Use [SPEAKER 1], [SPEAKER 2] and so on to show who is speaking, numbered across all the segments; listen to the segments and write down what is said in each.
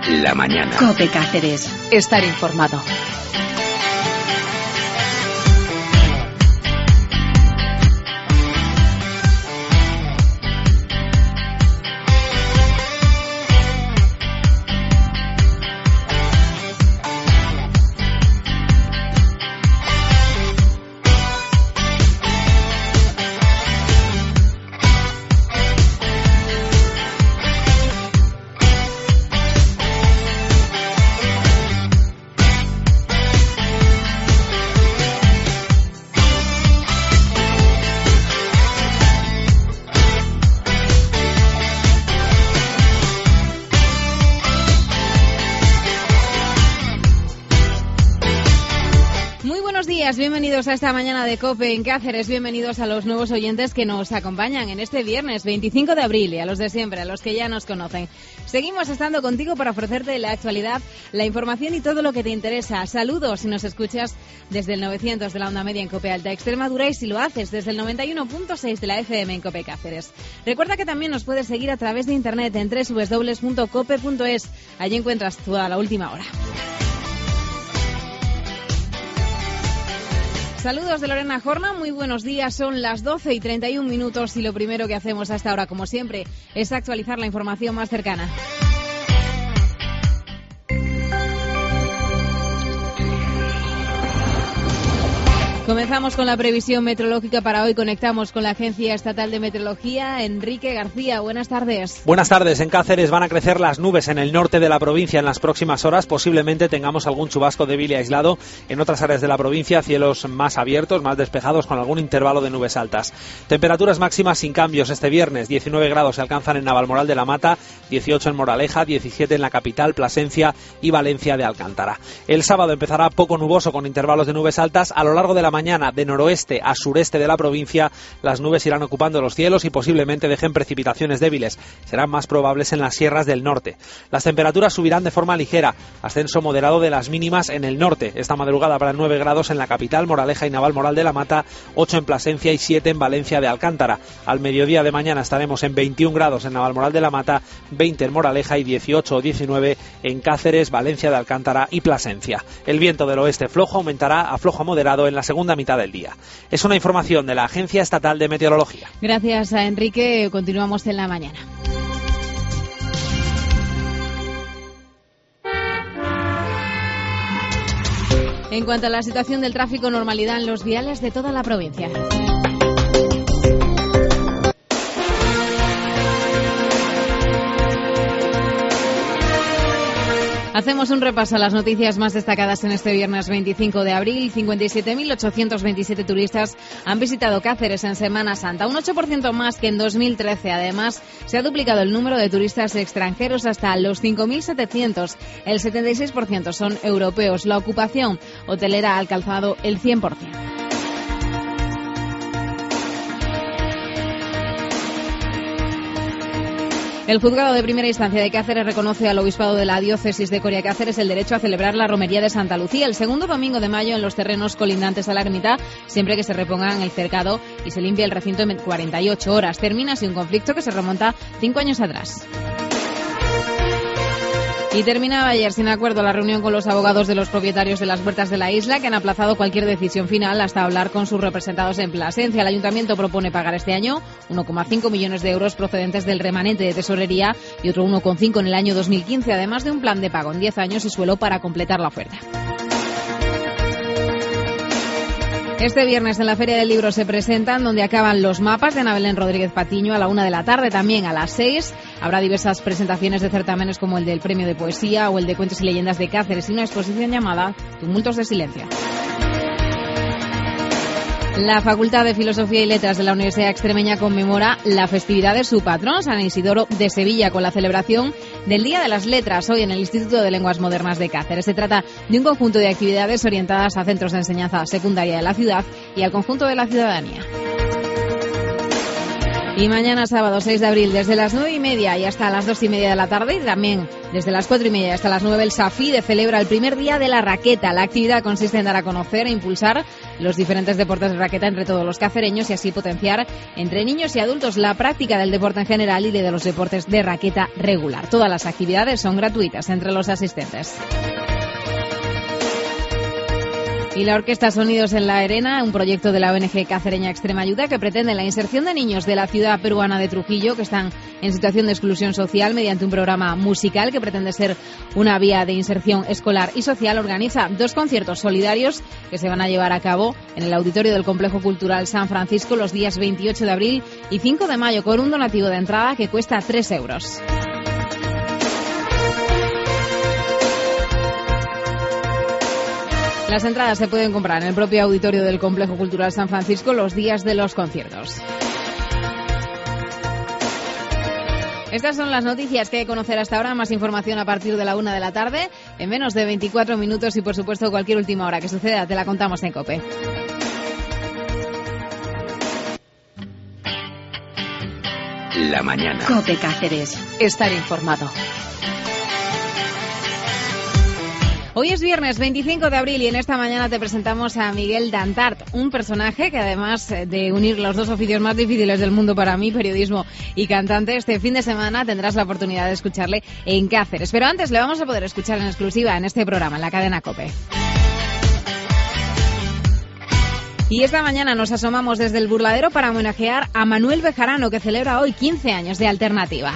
[SPEAKER 1] la mañana.
[SPEAKER 2] COPE Cáceres. Estar informado.
[SPEAKER 3] Bienvenidos a esta mañana de COPE en Cáceres, bienvenidos a los nuevos oyentes que nos acompañan en este viernes 25 de abril y a los de siempre, a los que ya nos conocen. Seguimos estando contigo para ofrecerte la actualidad, la información y todo lo que te interesa. Saludos si nos escuchas desde el 900 de la onda media en COPE Alta Extremadura y si lo haces desde el 91.6 de la FM en COPE Cáceres. Recuerda que también nos puedes seguir a través de internet en www.cope.es. Allí encuentras toda la última hora. Saludos de Lorena Jorna, muy buenos días, son las 12:31 y lo primero que hacemos hasta ahora, como siempre, es actualizar la información más cercana. Comenzamos con la previsión meteorológica para hoy. Conectamos con la Agencia Estatal de Meteorología. Enrique García, buenas tardes.
[SPEAKER 4] Buenas tardes. En Cáceres van a crecer las nubes en el norte de la provincia en las próximas horas. Posiblemente tengamos algún chubasco débil y aislado. En otras áreas de la provincia, cielos más abiertos, más despejados, con algún intervalo de nubes altas. Temperaturas máximas sin cambios este viernes. 19 grados se alcanzan en Navalmoral de la Mata, 18 en Moraleja, 17 en la capital, Plasencia y Valencia de Alcántara. El sábado empezará poco nuboso con intervalos de nubes altas. A lo largo de la mañana, de noroeste a sureste de la provincia, las nubes irán ocupando los cielos y posiblemente dejen precipitaciones débiles. Serán más probables en las sierras del norte. Las temperaturas subirán de forma ligera, ascenso moderado de las mínimas en el norte. Esta madrugada habrá 9 grados en la capital, Moraleja y Navalmoral de la Mata, 8 en Plasencia y 7 en Valencia de Alcántara. Al mediodía de mañana estaremos en 21 grados en Navalmoral de la Mata, 20 en Moraleja y 18 o 19 en Cáceres, Valencia de Alcántara y Plasencia. El viento del oeste flojo aumentará a flojo a moderado en la segunda mitad del día. Es una información de la Agencia Estatal de Meteorología.
[SPEAKER 3] Gracias a Enrique. Continuamos en la mañana. En cuanto a la situación del tráfico, normalidad en los viales de toda la provincia. Hacemos un repaso a las noticias más destacadas en este viernes 25 de abril. 57.827 turistas han visitado Cáceres en Semana Santa, un 8% más que en 2013. Además, se ha duplicado el número de turistas extranjeros hasta los 5.700. El 76% son europeos. La ocupación hotelera ha alcanzado el 100%. El juzgado de primera instancia de Cáceres reconoce al obispado de la diócesis de Coria Cáceres el derecho a celebrar la romería de Santa Lucía el segundo domingo de mayo en los terrenos colindantes a la ermita, siempre que se reponga en el cercado y se limpie el recinto en 48 horas. Termina así un conflicto que se remonta 5 años atrás. Y terminaba ayer sin acuerdo la reunión con los abogados de los propietarios de las huertas de la isla, que han aplazado cualquier decisión final hasta hablar con sus representados en Plasencia. El ayuntamiento propone pagar este año 1,5 millones de euros procedentes del remanente de tesorería y otro 1,5 en el año 2015, además de un plan de pago en 10 años y suelo para completar la oferta. Este viernes en la Feria del Libro se presentan donde acaban los mapas de Ana Belén Rodríguez Patiño a la 1 de la tarde. También a las 6 habrá diversas presentaciones de certámenes como el del Premio de Poesía o el de Cuentos y Leyendas de Cáceres y una exposición llamada Tumultos de Silencio. La Facultad de Filosofía y Letras de la Universidad Extremeña conmemora la festividad de su patrón, San Isidoro de Sevilla, con la celebración del Día de las Letras hoy en el Instituto de Lenguas Modernas de Cáceres. Se trata de un conjunto de actividades orientadas a centros de enseñanza secundaria de la ciudad y al conjunto de la ciudadanía. Y mañana sábado 6 de abril desde las 9:30 y hasta las 2:30 de la tarde y también desde las 4:30 hasta las 9 el SAFIDE celebra el primer día de la raqueta. La actividad consiste en dar a conocer e impulsar los diferentes deportes de raqueta entre todos los cacereños y así potenciar entre niños y adultos la práctica del deporte en general y de los deportes de raqueta regular. Todas las actividades son gratuitas entre los asistentes. Y la Orquesta Sonidos en la Arena, un proyecto de la ONG Cacereña Extrema Ayuda que pretende la inserción de niños de la ciudad peruana de Trujillo que están en situación de exclusión social mediante un programa musical que pretende ser una vía de inserción escolar y social. Organiza 2 conciertos solidarios que se van a llevar a cabo en el auditorio del Complejo Cultural San Francisco los días 28 de abril y 5 de mayo con un donativo de entrada que cuesta 3 euros. Las entradas se pueden comprar en el propio auditorio del Complejo Cultural San Francisco los días de los conciertos. Estas son las noticias que hay que conocer hasta ahora. Más información a partir de la 1 de la tarde, en menos de 24 minutos y, por supuesto, cualquier última hora que suceda te la contamos en COPE.
[SPEAKER 1] La mañana.
[SPEAKER 2] COPE Cáceres. Estar informado.
[SPEAKER 3] Hoy es viernes 25 de abril y en esta mañana te presentamos a Miguel Dantart, un personaje que además de unir los 2 oficios más difíciles del mundo para mí, periodismo y cantante, este fin de semana tendrás la oportunidad de escucharle en Cáceres. Pero antes le vamos a poder escuchar en exclusiva en este programa, en la cadena COPE. Y esta mañana nos asomamos desde el Burladero para homenajear a Manuel Bejarano, que celebra hoy 15 años de Alternativa.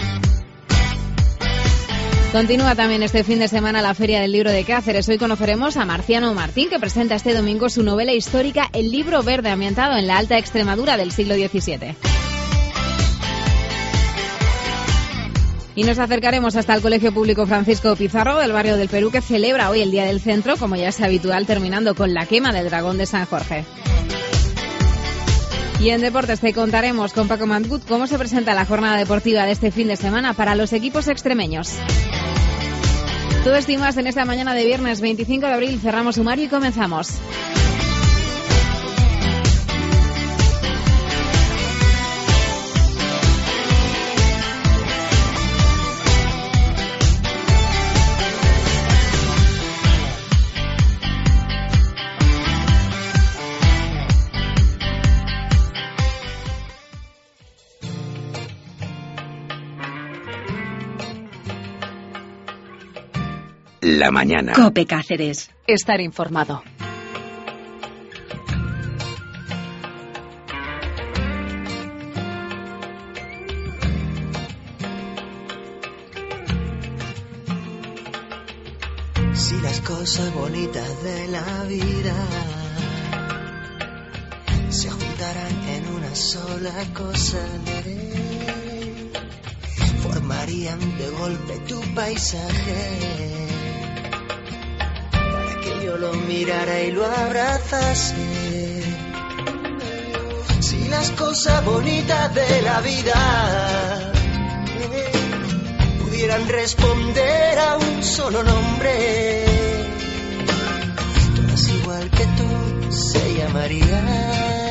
[SPEAKER 3] Continúa también este fin de semana la Feria del Libro de Cáceres. Hoy conoceremos a Marciano Martín, que presenta este domingo su novela histórica El Libro Verde, ambientado en la Alta Extremadura del siglo XVII. Y nos acercaremos hasta el Colegio Público Francisco Pizarro del barrio del Perú, que celebra hoy el Día del Centro, como ya es habitual, terminando con la quema del dragón de San Jorge. Y en deportes te contaremos con Paco Mandgut cómo se presenta la jornada deportiva de este fin de semana para los equipos extremeños. Todo esto y más en esta mañana de viernes 25 de abril. Cerramos sumario y comenzamos.
[SPEAKER 1] La mañana.
[SPEAKER 2] COPE Cáceres. Estar informado.
[SPEAKER 5] Si las cosas bonitas de la vida se juntaran en una sola cosa, formarían de golpe tu paisaje. Yo lo mirara y lo abrazase. Si las cosas bonitas de la vida pudieran responder a un solo nombre, todas igual que tú se llamarían,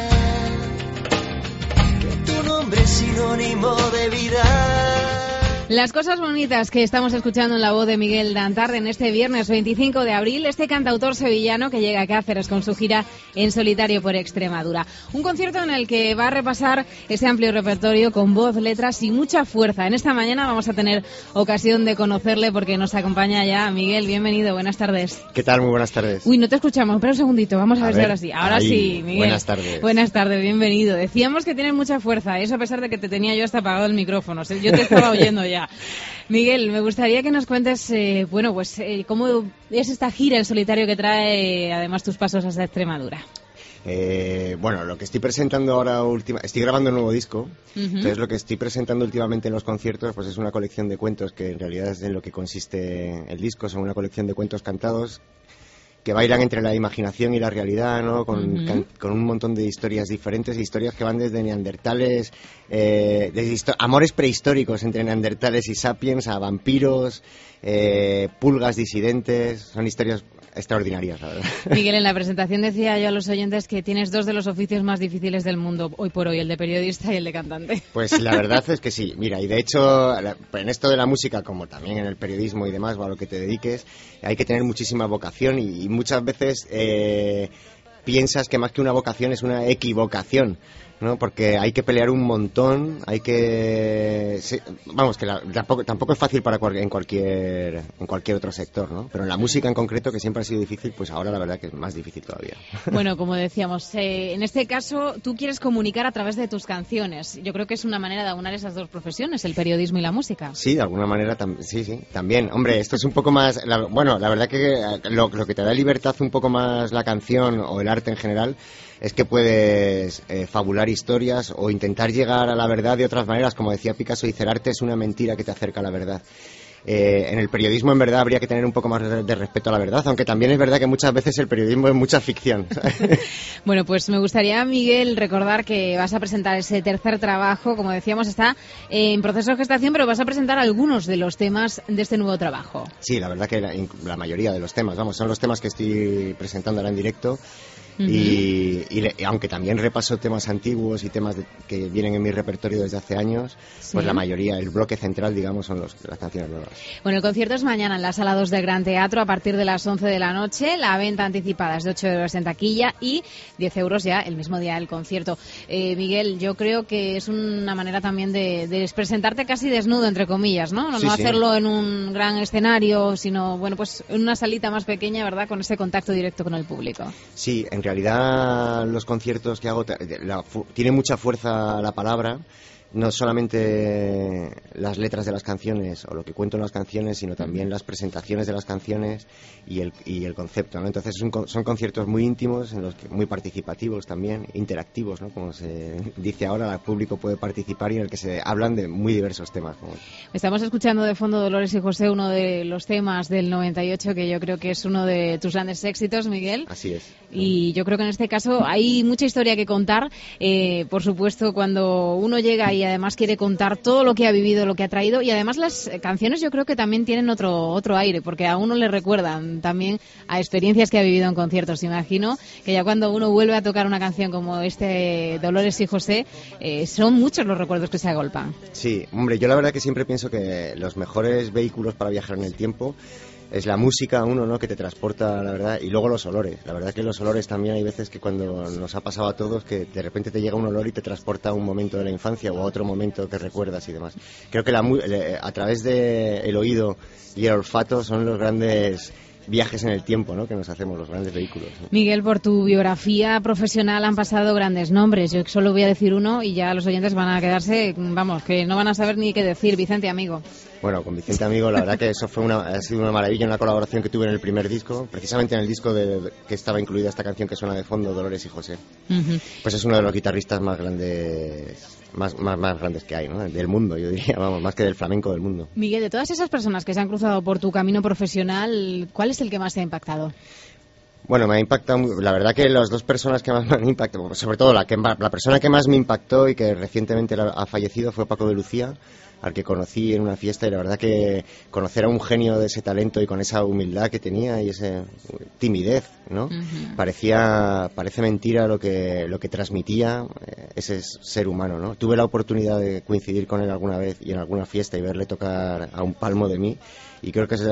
[SPEAKER 5] que tu nombre es sinónimo de vida.
[SPEAKER 3] Las cosas bonitas que estamos escuchando en la voz de Miguel Dantart en este viernes 25 de abril, este cantautor sevillano que llega a Cáceres con su gira en solitario por Extremadura. Un concierto en el que va a repasar ese amplio repertorio con voz, letras y mucha fuerza. En esta mañana vamos a tener ocasión de conocerle porque nos acompaña ya Miguel. Bienvenido, buenas tardes.
[SPEAKER 6] ¿Qué tal? Muy buenas tardes.
[SPEAKER 3] Uy, no te escuchamos, espera un segundito, vamos a ver si ahora sí. Ahora
[SPEAKER 6] ahí,
[SPEAKER 3] sí, Miguel.
[SPEAKER 6] Buenas tardes.
[SPEAKER 3] Buenas tardes, bienvenido. Decíamos que tienes mucha fuerza, eso a pesar de que te tenía yo hasta apagado el micrófono. Yo te estaba oyendo ya. Miguel, me gustaría que nos cuentes, cómo es esta gira en solitario que trae además tus pasos hasta Extremadura.
[SPEAKER 6] Lo que estoy presentando ahora, estoy grabando un nuevo disco, entonces lo que estoy presentando últimamente en los conciertos pues es una colección de cuentos que en realidad es en lo que consiste el disco, son una colección de cuentos cantados que bailan entre la imaginación y la realidad, ¿no? Con un montón de historias diferentes, historias que van desde neandertales, amores prehistóricos entre neandertales y sapiens, a vampiros, pulgas disidentes. Son historias extraordinarias, la verdad.
[SPEAKER 3] Miguel, en la presentación decía yo a los oyentes que tienes 2 de los oficios más difíciles del mundo hoy por hoy, el de periodista y el de cantante.
[SPEAKER 6] Pues la verdad es que sí. Mira, y de hecho, en esto de la música, como también en el periodismo y demás, o a lo que te dediques, hay que tener muchísima vocación y muchas veces piensas que más que una vocación es una equivocación, ¿no? Porque hay que pelear un montón, hay que... Sí, vamos, que tampoco es fácil en cualquier otro sector, ¿no? Pero en la música en concreto, que siempre ha sido difícil, pues ahora la verdad que es más difícil todavía.
[SPEAKER 3] Bueno, como decíamos, en este caso tú quieres comunicar a través de tus canciones. Yo creo que es una manera de aunar esas dos profesiones, el periodismo y la música.
[SPEAKER 6] Sí, de alguna manera, sí, también. Hombre, esto es un poco más... la verdad que lo que te da libertad un poco más la canción o el arte en general es que puedes fabular historias o intentar llegar a la verdad de otras maneras. Como decía Picasso, dice, el arte es una mentira que te acerca a la verdad. En el periodismo, en verdad, habría que tener un poco más de respeto a la verdad, aunque también es verdad que muchas veces el periodismo es mucha ficción.
[SPEAKER 3] Bueno, pues me gustaría, Miguel, recordar que vas a presentar ese tercer trabajo. Como decíamos, está en proceso de gestación, pero vas a presentar algunos de los temas de este nuevo trabajo. Sí,
[SPEAKER 6] la verdad que la mayoría de los temas, son los temas que estoy presentando ahora en directo. Y aunque también repaso temas antiguos y temas que vienen en mi repertorio desde hace años, pues la mayoría, el bloque central, digamos, son las canciones nuevas.
[SPEAKER 3] Bueno, el concierto es mañana en la Sala 2 del Gran Teatro a partir de las 11 de la noche. La venta anticipada es de 8 euros en taquilla y 10 euros ya el mismo día del concierto. Miguel, yo creo que es una manera también de presentarte casi desnudo, entre comillas, ¿no? No hacerlo en un gran escenario, sino, bueno, pues en una salita más pequeña, ¿verdad?, con ese contacto directo con el público.
[SPEAKER 6] Sí, en realidad los conciertos que hago tiene mucha fuerza la palabra, no solamente las letras de las canciones o lo que cuento en las canciones, sino también las presentaciones de las canciones y el concepto, ¿no? Entonces son conciertos muy íntimos, muy participativos también, interactivos, ¿no? Como se dice ahora, el público puede participar y en el que se hablan de muy diversos temas.
[SPEAKER 3] Estamos escuchando de fondo Dolores y José, uno de los temas del 98 que yo creo que es uno de tus grandes éxitos, Miguel.
[SPEAKER 6] Así es.
[SPEAKER 3] Y yo creo que en este caso hay mucha historia que contar. Por supuesto, cuando uno llega y además quiere contar todo lo que ha vivido, lo que ha traído, y además las canciones yo creo que también tienen otro aire, porque a uno le recuerdan también a experiencias que ha vivido en conciertos. Imagino que ya cuando uno vuelve a tocar una canción como Dolores y José, son muchos los recuerdos que se agolpan.
[SPEAKER 6] Sí, hombre, yo la verdad que siempre pienso que los mejores vehículos para viajar en el tiempo es la música, ¿no?, que te transporta, la verdad, y luego los olores. La verdad que los olores también hay veces que cuando nos ha pasado a todos que de repente te llega un olor y te transporta a un momento de la infancia o a otro momento que recuerdas y demás. Creo que a través del oído y el olfato son los grandes viajes en el tiempo, ¿no?, que nos hacemos, los grandes vehículos, ¿no?
[SPEAKER 3] Miguel, por tu biografía profesional han pasado grandes nombres. Yo solo voy a decir uno y ya los oyentes van a quedarse, vamos, que no van a saber ni qué decir. Vicente Amigo.
[SPEAKER 6] Bueno, con Vicente Amigo la verdad que eso ha sido una maravilla, una colaboración que tuve en el primer disco, precisamente en el disco que estaba incluida esta canción que suena de fondo, Dolores y José. Pues es uno de los guitarristas más grandes, más grandes que hay, ¿no?, del mundo, yo diría, vamos, más que del flamenco del mundo.
[SPEAKER 3] Miguel, de todas esas personas que se han cruzado por tu camino profesional, ¿cuál es el que más te ha impactado?
[SPEAKER 6] Bueno, me ha impactado, la verdad que las dos personas que más me han impactado, sobre todo la persona que más me impactó y que recientemente ha fallecido fue Paco de Lucía, al que conocí en una fiesta, y la verdad que conocer a un genio de ese talento y con esa humildad que tenía y esa timidez, ¿no? Parece mentira lo que transmitía ese ser humano, ¿no? Tuve la oportunidad de coincidir con él alguna vez y en alguna fiesta y verle tocar a un palmo de mí, y creo que es de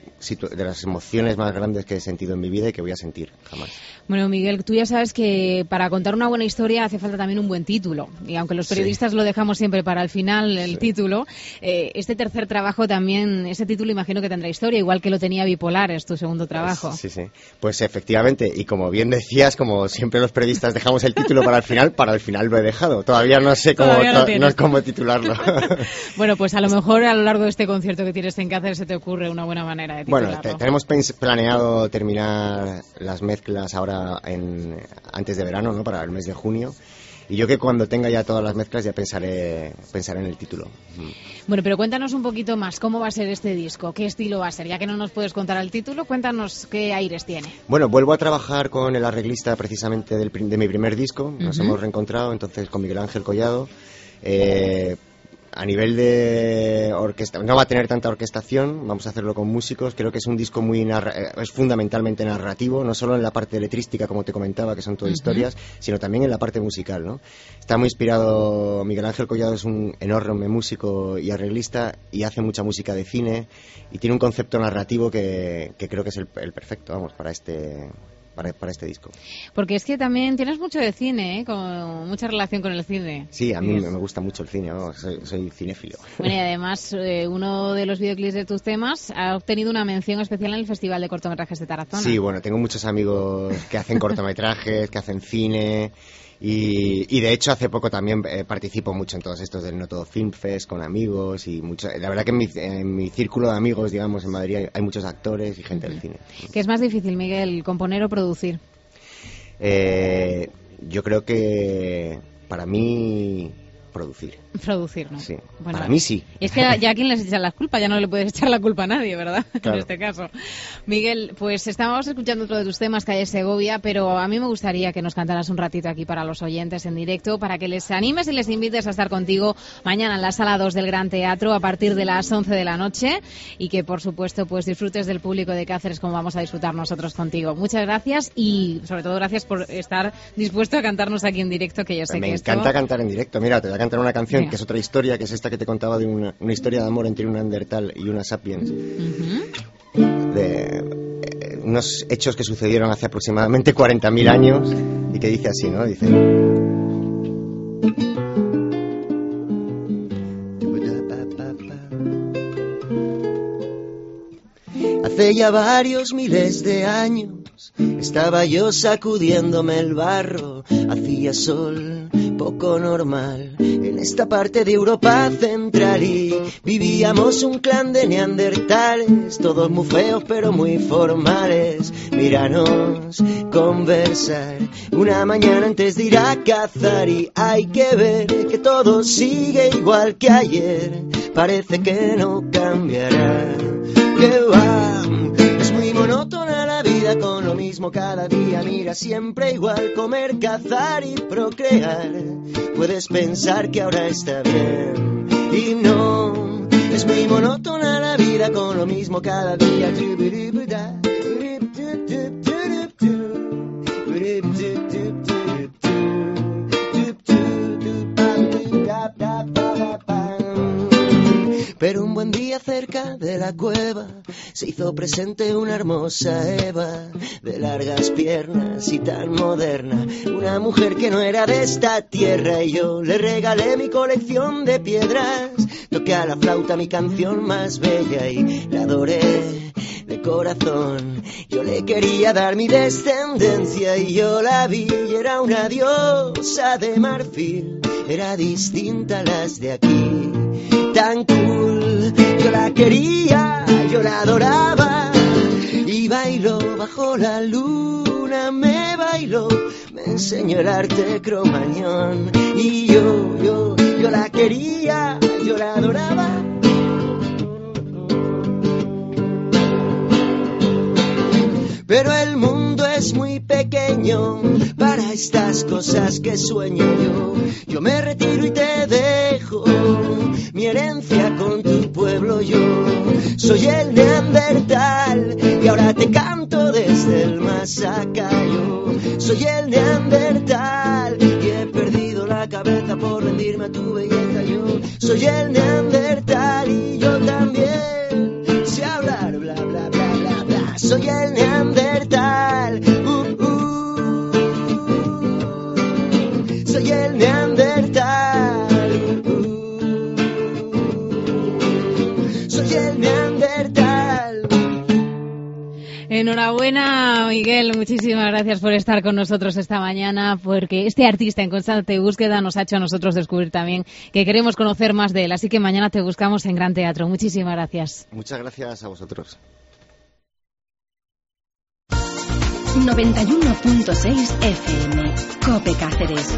[SPEAKER 6] las emociones más grandes que he sentido en mi vida y que voy a sentir jamás.
[SPEAKER 3] Bueno, Miguel, tú ya sabes que para contar una buena historia hace falta también un buen título, y aunque los periodistas lo dejamos siempre para el final, el título, este tercer trabajo también, ese título imagino que tendrá historia, igual que lo tenía Bipolar, es tu segundo trabajo.
[SPEAKER 6] Sí, pues efectivamente, y como bien decías, como siempre los periodistas dejamos el título para el final lo he dejado, todavía no sé cómo titularlo.
[SPEAKER 3] Bueno, pues a lo mejor a lo largo de este concierto que tienes en Cáceres se te ocurre una buena manera de titularlo.
[SPEAKER 6] Bueno, tenemos planeado terminar las mezclas ahora antes de verano, ¿no?, para el mes de junio. Y yo que cuando tenga ya todas las mezclas ya pensaré en el título.
[SPEAKER 3] Bueno, pero cuéntanos un poquito más, ¿cómo va a ser este disco? ¿Qué estilo va a ser? Ya que no nos puedes contar el título, cuéntanos qué aires tiene.
[SPEAKER 6] Bueno, vuelvo a trabajar con el arreglista precisamente de mi primer disco. Nos hemos reencontrado, entonces, con Miguel Ángel Collado. A nivel de orquesta, no va a tener tanta orquestación, vamos a hacerlo con músicos. Creo que es un disco es fundamentalmente narrativo, no solo en la parte letrística, como te comentaba, que son todas historias, sino también en la parte musical, ¿no? Está muy inspirado, Miguel Ángel Collado es un enorme músico y arreglista y hace mucha música de cine y tiene un concepto narrativo que creo que es el perfecto, vamos, para este para este disco.
[SPEAKER 3] Porque es que también tienes mucho de cine, con mucha relación con el cine.
[SPEAKER 6] Sí, a mí me gusta mucho el cine, soy cinéfilo.
[SPEAKER 3] Bueno, y además uno de los videoclips de tus temas ha obtenido una mención especial en el Festival de Cortometrajes de Tarazona.
[SPEAKER 6] Sí, bueno, tengo muchos amigos que hacen cortometrajes, que hacen cine. Y de hecho hace poco también participo mucho en todos estos del No Todo Film Fest con amigos y mucho. La verdad que en mi círculo de amigos, digamos, en Madrid hay muchos actores y gente del cine.
[SPEAKER 3] ¿Qué es más difícil, Miguel, componer o producir?
[SPEAKER 6] Yo creo que para mí producir,
[SPEAKER 3] ¿no?
[SPEAKER 6] Sí,
[SPEAKER 3] bueno,
[SPEAKER 6] para mí sí.
[SPEAKER 3] Es que ya a quién les echan las culpas, ya no le puedes echar la culpa a nadie, ¿verdad?
[SPEAKER 6] Claro.
[SPEAKER 3] En este caso. Miguel, pues estábamos escuchando otro de tus temas, Calle Segovia, pero a mí me gustaría que nos cantaras un ratito aquí para los oyentes en directo, para que les animes y les invites a estar contigo mañana en la Sala 2 del Gran Teatro a partir de las 11 de la noche y que, por supuesto, pues disfrutes del público de Cáceres como vamos a disfrutar nosotros contigo. Muchas gracias y, sobre todo, gracias por estar dispuesto a cantarnos aquí en directo, que yo sé
[SPEAKER 6] me
[SPEAKER 3] que
[SPEAKER 6] encanta cantar en directo. Mira, te voy a cantar una canción. Venga. Que es otra historia, que es esta que te contaba de una historia de amor entre un Neandertal y una Sapiens. De unos hechos que sucedieron hace aproximadamente 40.000 años y que dice así, ¿no? Dice... Hace ya varios miles de años estaba yo sacudiéndome el barro, hacía sol poco normal en esta parte de Europa central y vivíamos un clan de neandertales, todos muy feos pero muy formales. Míranos conversar una mañana antes de ir a cazar y hay que ver que todo sigue igual que ayer, parece que no cambiará. Que va, es muy monótona la vida con lo mismo cada día, mira siempre igual, comer, cazar y procrear. Puedes pensar que ahora está bien y no, es muy monótona la vida con lo mismo cada día. Pero un buen día cerca de la cueva se hizo presente una hermosa Eva, de largas piernas y tan moderna, una mujer que no era de esta tierra, y yo le regalé mi colección de piedras, toqué a la flauta mi canción más bella y la adoré de corazón. Yo le quería dar mi descendencia y yo la vi y era una diosa de marfil, era distinta a las de aquí, tan cool. Yo la quería, yo la adoraba y bailó bajo la luna, me bailó, me enseñó el arte cromañón y yo la quería, yo la adoraba. Pero el mundo es muy pequeño para estas cosas que sueño yo. Yo me retiro y te dejo mi herencia con tu pueblo. Yo soy el Neandertal y ahora te canto desde el más acá. Yo soy el Neandertal y he perdido la cabeza por rendirme a tu belleza. Yo soy el Neandertal y yo también sé hablar bla bla bla bla bla. Soy el Neandertal, soy el Neandertal, soy el Neandertal.
[SPEAKER 3] Enhorabuena, Miguel, muchísimas gracias por estar con nosotros esta mañana, porque este artista en constante búsqueda nos ha hecho a nosotros descubrir también que queremos conocer más de él, así que mañana te buscamos en Gran Teatro. Muchísimas gracias.
[SPEAKER 6] Muchas gracias a vosotros.
[SPEAKER 2] 91.6 FM, COPE Cáceres.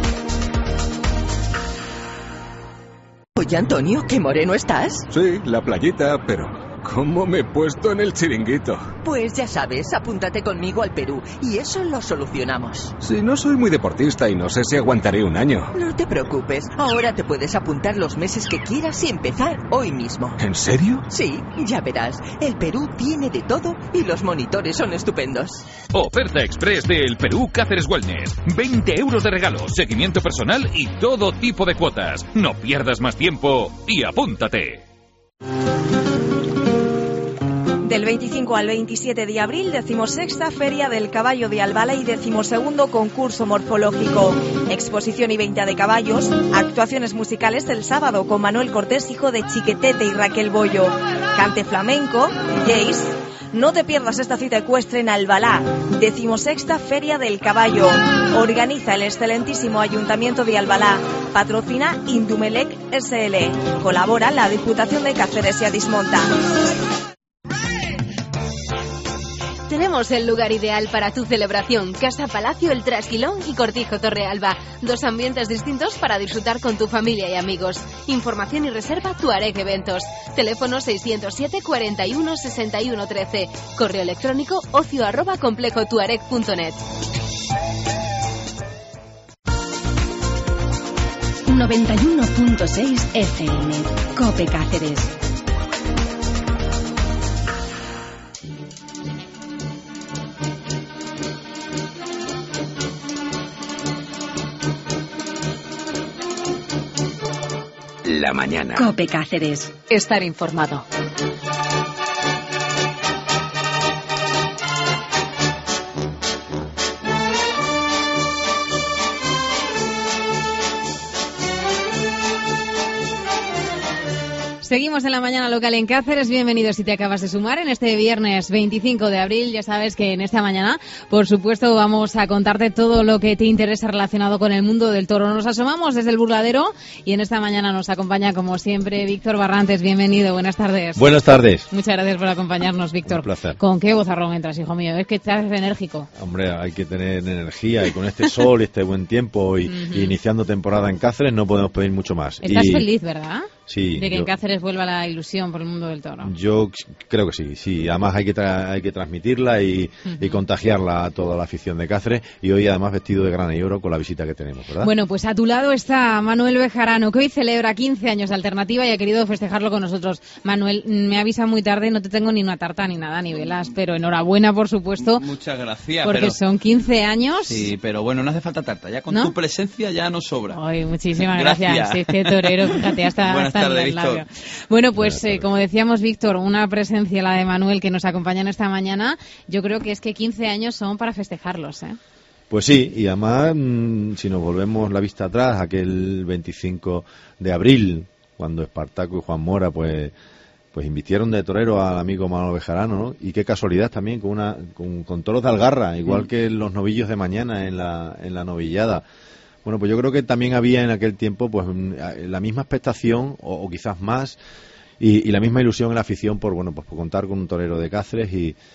[SPEAKER 7] Oye, Antonio, qué moreno estás.
[SPEAKER 8] Sí, la playita, pero ¿cómo me he puesto en el chiringuito?
[SPEAKER 7] Pues ya sabes, apúntate conmigo al Perú y eso lo solucionamos.
[SPEAKER 8] Si no soy muy deportista y no sé si aguantaré un año.
[SPEAKER 7] No te preocupes, ahora te puedes apuntar los meses que quieras y empezar hoy mismo.
[SPEAKER 8] ¿En serio?
[SPEAKER 7] Sí, ya verás, el Perú tiene de todo y los monitores son estupendos.
[SPEAKER 9] Oferta express del Perú Cáceres Wellness. 20 euros de regalo, seguimiento personal y todo tipo de cuotas. No pierdas más tiempo y apúntate.
[SPEAKER 10] Del 25 al 27 de abril, 16ª Feria del Caballo de Albala y 12º concurso morfológico. Exposición y venta de caballos, actuaciones musicales el sábado con Manuel Cortés, hijo de Chiquetete y Raquel Bollo, cante flamenco, DJs. No te pierdas esta cita ecuestre en Albalá, 16ª Feria del Caballo. Organiza el excelentísimo Ayuntamiento de Albalá. Patrocina Indumelec SL. Colabora la Diputación de Cáceres y Adismonta.
[SPEAKER 11] Tenemos el lugar ideal para tu celebración. Casa Palacio El Trasquilón y Cortijo Torrealba. 2 ambientes distintos para disfrutar con tu familia y amigos. Información y reserva Tuareg Eventos. Teléfono 607 41 61 13. Correo electrónico ocio@complejotuareg.net.
[SPEAKER 2] 91.6 FM. COPE Cáceres.
[SPEAKER 1] La mañana.
[SPEAKER 2] COPE Cáceres.
[SPEAKER 11] Estar informado.
[SPEAKER 3] Seguimos en la mañana local en Cáceres. Bienvenidos si te acabas de sumar en este viernes 25 de abril. Ya sabes que en esta mañana, por supuesto, vamos a contarte todo lo que te interesa relacionado con el mundo del toro. Nos asomamos desde el burladero y en esta mañana nos acompaña, como siempre, Víctor Barrantes. Bienvenido, buenas tardes.
[SPEAKER 12] Buenas tardes.
[SPEAKER 3] Muchas gracias por acompañarnos, Víctor.
[SPEAKER 12] Un placer.
[SPEAKER 3] ¿Con qué vozarrón entras, hijo mío? Es que estás enérgico.
[SPEAKER 12] Hombre, hay que tener energía y con este sol y este buen tiempo y iniciando temporada en Cáceres no podemos pedir mucho más.
[SPEAKER 3] Estás feliz, ¿verdad?
[SPEAKER 12] Sí.
[SPEAKER 3] De que en Cáceres vuelva la ilusión por el mundo del toro.
[SPEAKER 12] Yo creo que sí. Además hay que transmitirla y contagiarla a toda la afición de Cáceres. Y hoy además vestido de grana y oro con la visita que tenemos, ¿verdad?
[SPEAKER 3] Bueno, pues a tu lado está Manuel Bejarano, que hoy celebra 15 años de Alternativa y ha querido festejarlo con nosotros. Manuel, me avisa muy tarde, no te tengo ni una tarta ni nada, ni velas, pero enhorabuena, por supuesto.
[SPEAKER 13] Muchas gracias.
[SPEAKER 3] Porque son 15 años.
[SPEAKER 13] Sí, pero bueno, no hace falta tarta. Ya con tu presencia ya nos sobra.
[SPEAKER 3] Ay, muchísimas gracias. Sí, es que torero, fíjate, hasta
[SPEAKER 13] Víctor.
[SPEAKER 3] Bueno, pues como decíamos, Víctor, una presencia, la de Manuel, que nos acompaña en esta mañana. Yo creo que es que 15 años son para festejarlos, ¿eh?
[SPEAKER 12] Pues sí, y además, si nos volvemos la vista atrás, aquel 25 de abril, cuando Espartaco y Juan Mora, pues invitieron de torero al amigo Manuel Bejarano, ¿no? Y qué casualidad también, con toros de Algarra, igual que los novillos de mañana en la novillada. Bueno, pues yo creo que también había en aquel tiempo pues la misma expectación o quizás más y la misma ilusión en la afición por contar con un torero de Cáceres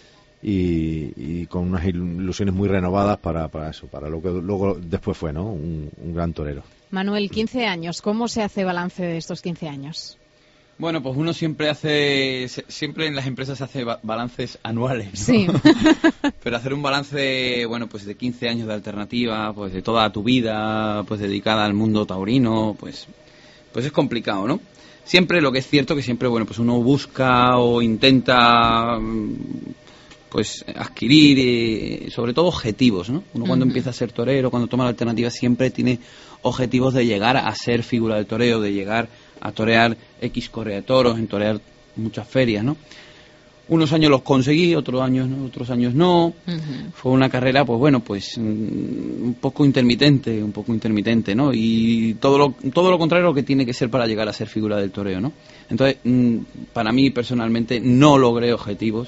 [SPEAKER 12] y con unas ilusiones muy renovadas para eso, para lo que luego después fue, ¿no? Un gran torero.
[SPEAKER 3] Manuel, 15 años, ¿cómo se hace balance de estos 15 años?
[SPEAKER 13] Bueno, pues uno siempre en las empresas se hace balances anuales, ¿no?
[SPEAKER 3] Sí.
[SPEAKER 13] Pero hacer un balance, pues de 15 años de Alternativa, pues de toda tu vida, pues dedicada al mundo taurino, pues es complicado, ¿no? Siempre, lo que es cierto que siempre, pues uno busca o intenta, pues adquirir, sobre todo objetivos, ¿no? Uno cuando empieza a ser torero, cuando toma la Alternativa, siempre tiene objetivos de llegar a ser figura del toreo, de llegar a torear X correa de toros, en torear muchas ferias, ¿no? Unos años los conseguí, otros años no. Fue una carrera, un poco intermitente, ¿no? Y todo lo contrario a lo que tiene que ser para llegar a ser figura del toreo, ¿no? Entonces, para mí personalmente no logré objetivos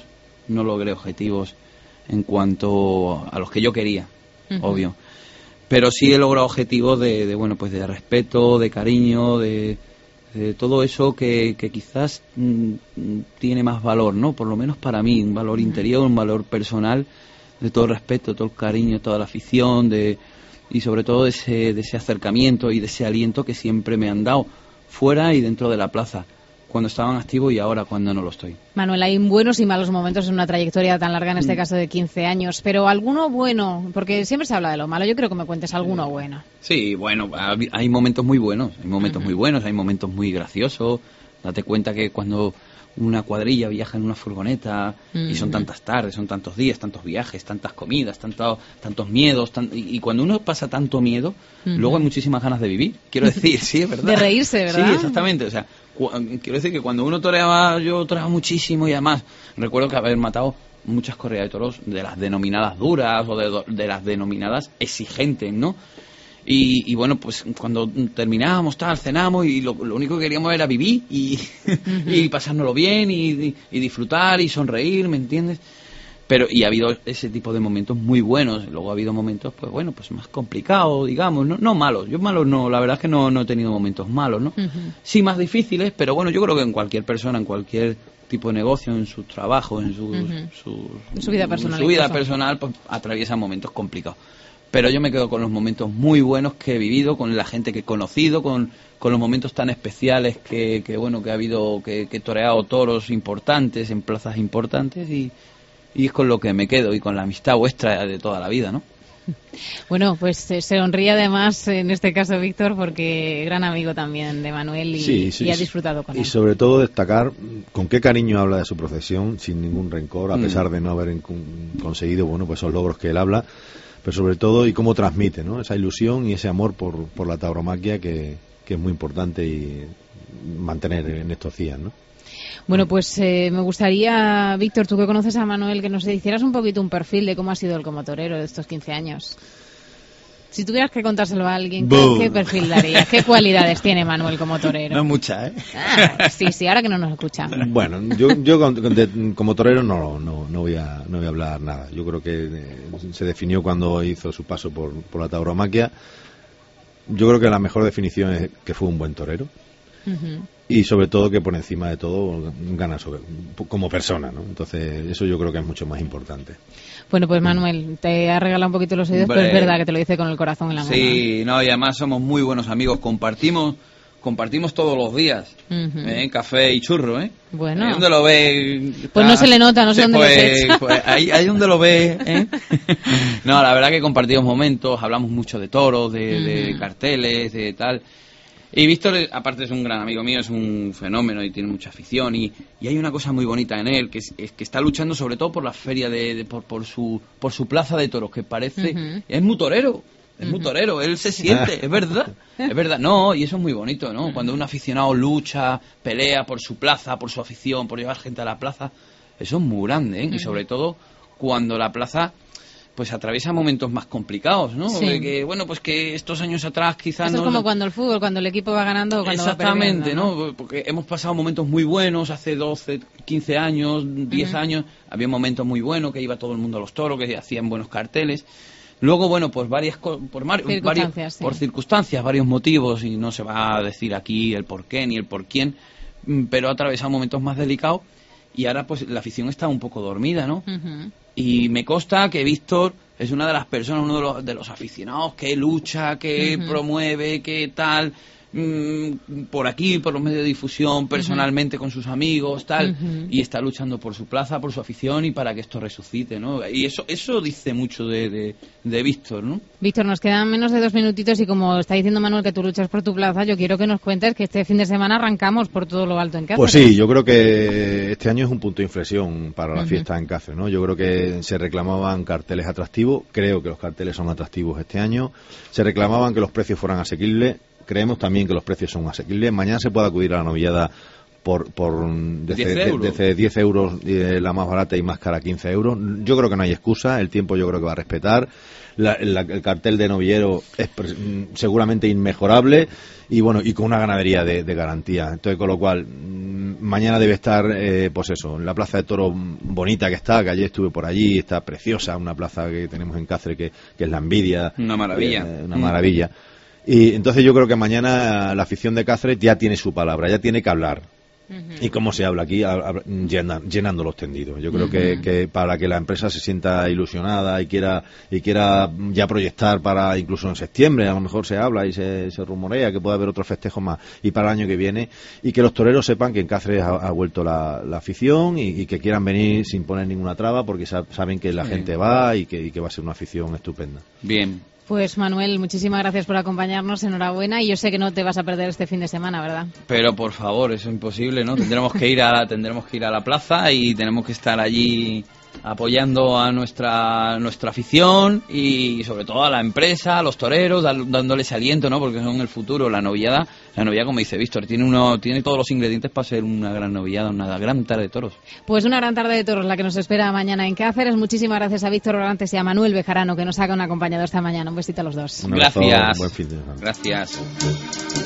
[SPEAKER 13] en cuanto a los que yo quería, obvio. Pero sí he logrado objetivos de respeto, de cariño, de todo eso que quizás tiene más valor, ¿no? Por lo menos para mí, un valor interior, un valor personal, de todo el respeto, todo el cariño, toda la afición, y sobre todo de ese acercamiento y de ese aliento que siempre me han dado, fuera y dentro de la plaza, cuando estaban activos y ahora cuando no lo estoy.
[SPEAKER 3] Manuel, hay buenos y malos momentos en una trayectoria tan larga, en este caso de 15 años, pero alguno bueno, porque siempre se habla de lo malo, yo creo que me cuentes alguno bueno.
[SPEAKER 13] Sí, bueno, hay momentos muy buenos, hay momentos muy graciosos. Date cuenta que cuando una cuadrilla viaja en una furgoneta y son tantas tardes, son tantos días, tantos viajes, tantas comidas, tantos miedos, y cuando uno pasa tanto miedo, luego hay muchísimas ganas de vivir, quiero decir, sí, es verdad.
[SPEAKER 3] De reírse, ¿verdad?
[SPEAKER 13] Sí, exactamente, o sea, quiero decir que cuando uno toreaba, yo toreaba muchísimo, y además recuerdo que haber matado muchas corridas de toros de las denominadas duras o de las denominadas exigentes, ¿no? Y bueno, pues cuando terminábamos, cenamos, y lo único que queríamos era vivir y pasárnoslo bien y disfrutar y sonreír, ¿me entiendes? Y ha habido ese tipo de momentos muy buenos. Luego ha habido momentos, pues bueno, pues más complicados, digamos, no malos. Yo malos no, la verdad es que no he tenido momentos malos, ¿no? Sí, más difíciles, pero bueno, yo creo que en cualquier persona, en cualquier tipo de negocio, en su trabajo, en su
[SPEAKER 3] vida personal,
[SPEAKER 13] pues atraviesa momentos complicados. Pero yo me quedo con los momentos muy buenos que he vivido, con la gente que he conocido, con los momentos tan especiales que ha habido, que he toreado toros importantes en plazas importantes, y es con lo que me quedo, y con la amistad vuestra de toda la vida, ¿no?
[SPEAKER 3] Bueno, pues se sonríe además en este caso Víctor, porque gran amigo también de Manuel y ha disfrutado con él.
[SPEAKER 12] Y sobre todo destacar con qué cariño habla de su profesión, sin ningún rencor, a pesar de no haber conseguido, bueno, pues esos logros que él habla, pero sobre todo y cómo transmite, ¿no? Esa ilusión y ese amor por la tauromaquia que es muy importante y mantener en estos días, ¿no?
[SPEAKER 3] Bueno, pues me gustaría, Víctor, tú que conoces a Manuel, que nos hicieras un poquito un perfil de cómo ha sido él como torero de estos 15 años. Si tuvieras que contárselo a alguien, ¿qué perfil darías? ¿Qué cualidades tiene Manuel como torero?
[SPEAKER 13] No muchas, ¿eh?
[SPEAKER 3] Sí, ahora que no nos escucha.
[SPEAKER 12] Bueno, yo como torero no voy a hablar nada. Yo creo que se definió cuando hizo su paso por la tauromaquia. Yo creo que la mejor definición es que fue un buen torero. Y sobre todo que por encima de todo gana como persona, ¿no? Entonces eso yo creo que es mucho más importante.
[SPEAKER 3] Bueno, pues Manuel, te ha regalado un poquito los oídos, pero es verdad que te lo dice con el corazón en la mano.
[SPEAKER 13] Sí, no, y además somos muy buenos amigos, compartimos todos los días, café y churro, ¿eh?
[SPEAKER 3] Bueno.
[SPEAKER 13] Ahí donde lo ve...
[SPEAKER 3] Pues no se le nota, no sé dónde lo echa.
[SPEAKER 13] Pues ahí donde lo ve, ¿eh? No, la verdad que compartimos momentos, hablamos mucho de toros, de carteles, de tal... Y Víctor, aparte, es un gran amigo mío, es un fenómeno y tiene mucha afición, y hay una cosa muy bonita en él, que es que está luchando sobre todo por la feria por su plaza de toros, que parece... Es muy torero, muy torero, él se siente, es verdad, no, y eso es muy bonito, ¿no? Cuando un aficionado lucha, pelea por su plaza, por su afición, por llevar gente a la plaza, eso es muy grande, ¿eh? Y sobre todo cuando la plaza... pues atraviesa momentos más complicados, ¿no?
[SPEAKER 3] Sí.
[SPEAKER 13] Que, bueno, pues que estos años atrás quizás
[SPEAKER 3] no... es como cuando el fútbol, cuando el equipo va ganando o cuando va perdiendo.
[SPEAKER 13] Exactamente, ¿no? Porque hemos pasado momentos muy buenos hace 12, 15 años, 10 años. Había momentos muy buenos, que iba todo el mundo a los toros, que hacían buenos carteles. Luego, bueno, pues por circunstancias, varios motivos, y no se va a decir aquí el por qué ni el por quién, pero ha atravesado momentos más delicados, y ahora pues la afición está un poco dormida, ¿no? Y me consta que Víctor es una de las personas, uno de los aficionados que lucha, que promueve, que tal, por aquí, por los medios de difusión, personalmente con sus amigos, tal, y está luchando por su plaza, por su afición y para que esto resucite, ¿no? Y eso dice mucho de Víctor, ¿no?
[SPEAKER 3] Víctor, nos quedan menos de 2 minutitos y como está diciendo Manuel que tú luchas por tu plaza, yo quiero que nos cuentes que este fin de semana arrancamos por todo lo alto en Cáceres.
[SPEAKER 12] Pues sí, yo creo que este año es un punto de inflexión para la fiesta en Cáceres, ¿no? Yo creo que se reclamaban carteles atractivos, creo que los carteles son atractivos este año, se reclamaban que los precios fueran asequibles. Creemos también que los precios son asequibles. Mañana se puede acudir a la novillada desde 10 euros la más barata y más cara 15 euros. Yo creo que no hay excusa. El tiempo yo creo que va a respetar. El cartel de novillero es seguramente inmejorable y bueno, y con una ganadería de garantía. Entonces, con lo cual, mañana debe estar, pues eso, la plaza de toros bonita que ayer estuve por allí, está preciosa, una plaza que tenemos en Cáceres que es la envidia.
[SPEAKER 13] Una maravilla.
[SPEAKER 12] Una maravilla. Y entonces yo creo que mañana la afición de Cáceres ya tiene su palabra, ya tiene que hablar. Y cómo se habla aquí, llenando los tendidos. Yo creo que para que la empresa se sienta ilusionada y quiera ya proyectar para incluso en septiembre, a lo mejor se habla y se rumorea que puede haber otros festejos más, y para el año que viene, y que los toreros sepan que en Cáceres ha vuelto la afición y que quieran venir sin poner ninguna traba porque saben que la gente va y que va a ser una afición estupenda.
[SPEAKER 13] Bien.
[SPEAKER 3] Pues Manuel, muchísimas gracias por acompañarnos, enhorabuena, y yo sé que no te vas a perder este fin de semana, ¿verdad?
[SPEAKER 13] Pero por favor, eso es imposible, ¿no? Tendremos que ir a la plaza y tenemos que estar allí apoyando a nuestra afición y sobre todo a la empresa, a los toreros, dándoles aliento, ¿no? Porque son el futuro. La novillada La novillada, como dice Víctor, tiene todos los ingredientes para ser una gran novillada, una gran tarde de toros.
[SPEAKER 3] Pues una gran tarde de toros la que nos espera mañana en Cáceres. Muchísimas gracias a Víctor Orantes y a Manuel Bejarano que nos han acompañado esta mañana. Un besito a los dos.
[SPEAKER 13] Gracias.
[SPEAKER 12] Buen fin de semana.
[SPEAKER 13] Gracias.